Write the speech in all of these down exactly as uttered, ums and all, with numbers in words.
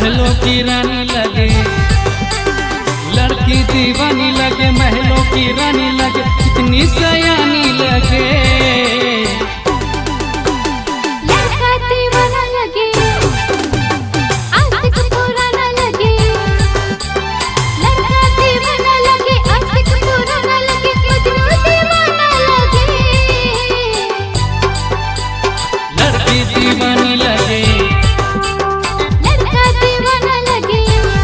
महलों की रानी लगे, लड़की दीवानी लगे, महलों की रानी लगे, इतनी सयानी लगे। लड़का दीवाना लगे, आशिक पुराना लगे, लड़का दीवाना लगे, आशिक पुराना लगे, मजनू दीवाना लगे। लड़की दीवानी लगे, लड़का दीवाना लगे।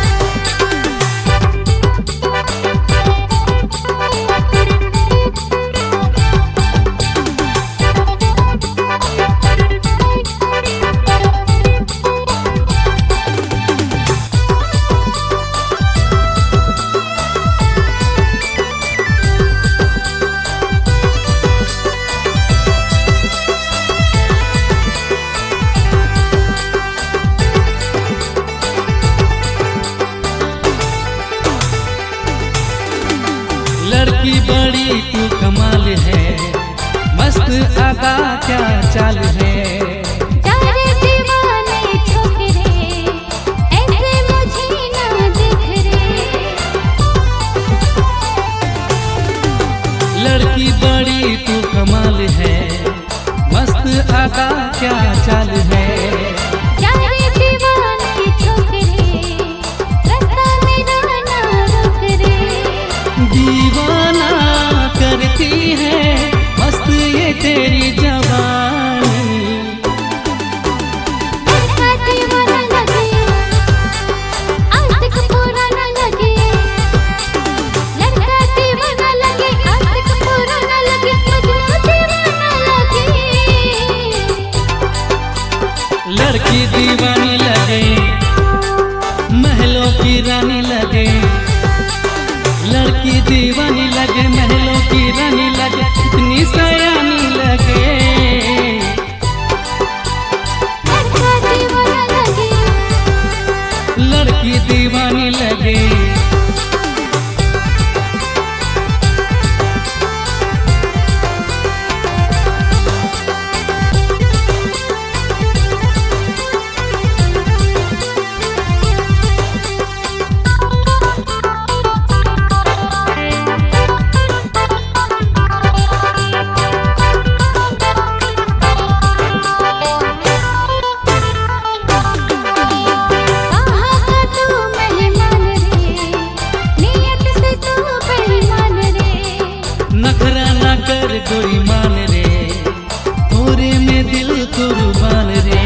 लड़की बड़ी तू कमाल है, मस्त अदा क्या चाल है। जारे दीवाने छोकरे, ऐसे मुझे ना दिख रे। लड़की बड़ी तू कमाल है, मस्त अदा क्या चाल है। जारे दीवाने छोकरे, रास्ता मेरा ना रोक रे। दीवाना करती है मस्त ये तेरी जवानी। लड़का दीवाना लगे, आशिक पुराना लगे, लड़का दीवाना लगे, आशिक पुराना लगे, मजनू दीवाना लगे। लड़की दीवानी लगे, महलों की रानी लगे, लड़की दीवानी लगे, महलों की रानी लगे, इतनी सयानी लगे। लड़का दीवाना लगे, लड़की दीवानी लगे। नखरा ना कर कोई मान रे, तोरे में दिल कुर्बान रे।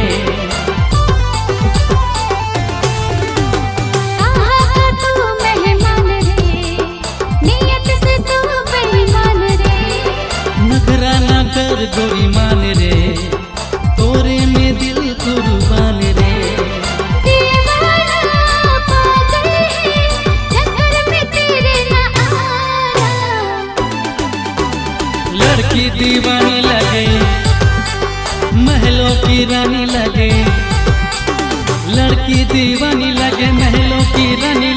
कहाँ का तू मेहमान रे, नियत से तू बेईमान रे। नखरा ना कर कोई मान रे, तोरे में दिल कुर्बान रे। दीवाना पागल है, चक्कर में तेरे ना आना। लड़की दीवानी लगे, महलों की रानी लगे, लड़की दीवानी लगे, महलों की रानी